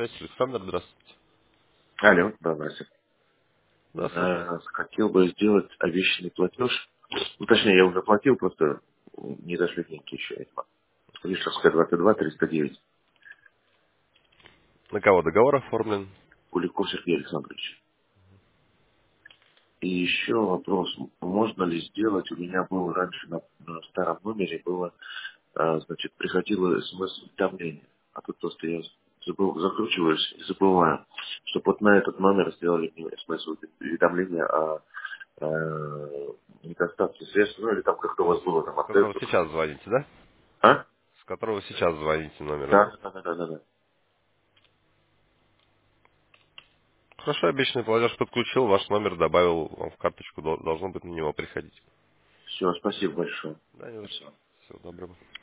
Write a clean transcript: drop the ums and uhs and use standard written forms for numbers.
связь. Александр, здравствуйте. Алло, да, Вася. Да, слушаю. Хотел бы сделать обещанный платеж. Ну, точнее, я уже платил, просто не дошли деньги еще, видимо. Лишевская 22, 309. На кого договор оформлен? Куликов Сергей Александрович. И еще вопрос. Можно ли сделать, у меня был раньше на старом номере было, значит, приходило смс-уведомление. А тут просто я закручиваюсь и забываю, чтобы вот на этот номер сделали мне смс-уведомление о недостатке средств, ну или там как-то у вас было там С которого отдельно. сейчас звоните, да? А? С которого сейчас звоните номера, да? Да, да, да, да, да, да. Хорошо, обещанный платеж подключил, ваш номер добавил вам в карточку, должно быть на него приходить. Все, спасибо большое. Да, не за что. Спасибо. Всего доброго.